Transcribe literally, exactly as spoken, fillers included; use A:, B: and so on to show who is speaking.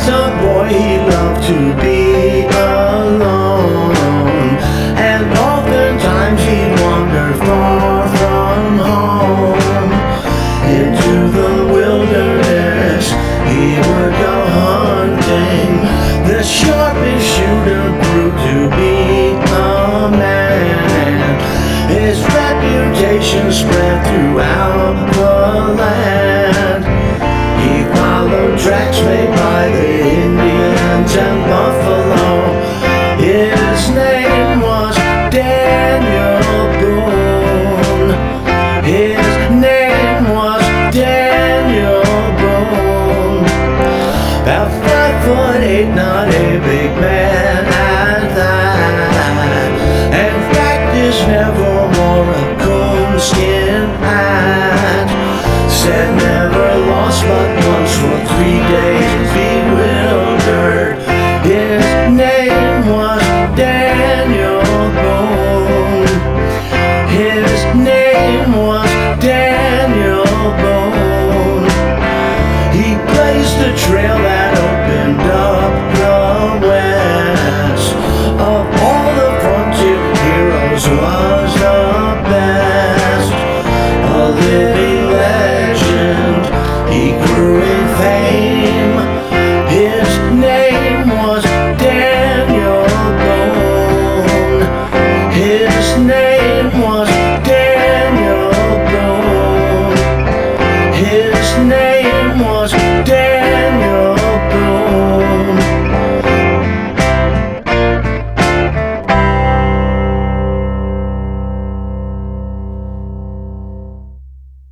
A: As a boy he loved to be alone, and oftentimes he'd wander far from home. Into the wilderness he would go hunting. The sharpest shooter grew to be a man. His reputation spread throughout the land. He followed tracks made by the Indians and buffalo. His name was Daniel Boone. His name was Daniel Boone. About five foot eight, not a big man at that. In fact, he's never wore a coonskin hat. Said never lost but once for three days bewildered. His name was Daniel Boone. His name was Daniel Boone. He blazed a trail that opened up the west. Of all the frontier heroes was the best. A living legend, he grew in fame. His name was Daniel Boone. His name was Daniel Boone. His